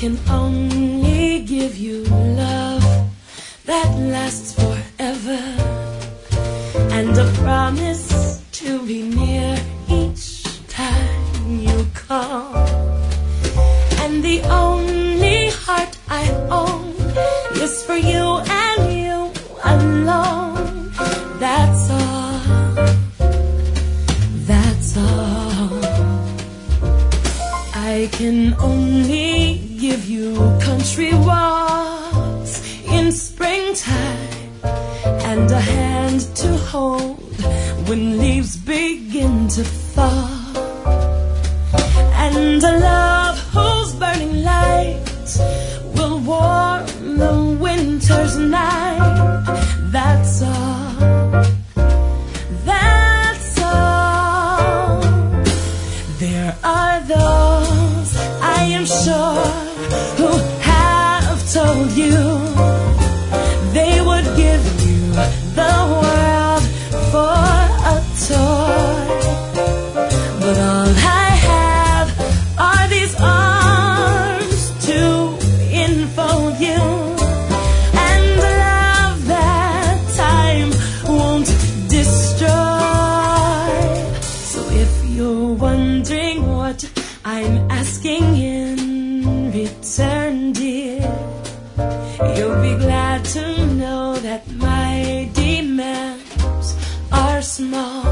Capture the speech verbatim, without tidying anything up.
can only give you love that lasts forever, and a promise to be near each time you call. And the only heart I own is for you and you alone. That's all, that's all. I can only give you country walks in springtime, and a hand to hold when leaves begin to fall, and a love whose burning light will warm the winter's night. That's all, that's all. There are those, I am sure, who have told you they would give you the world for a toy, but all I have are these arms to enfold you, and a love that time won't destroy. So if you're wondering what I'm asking in return, dear, you'll be glad to know that my demands are small.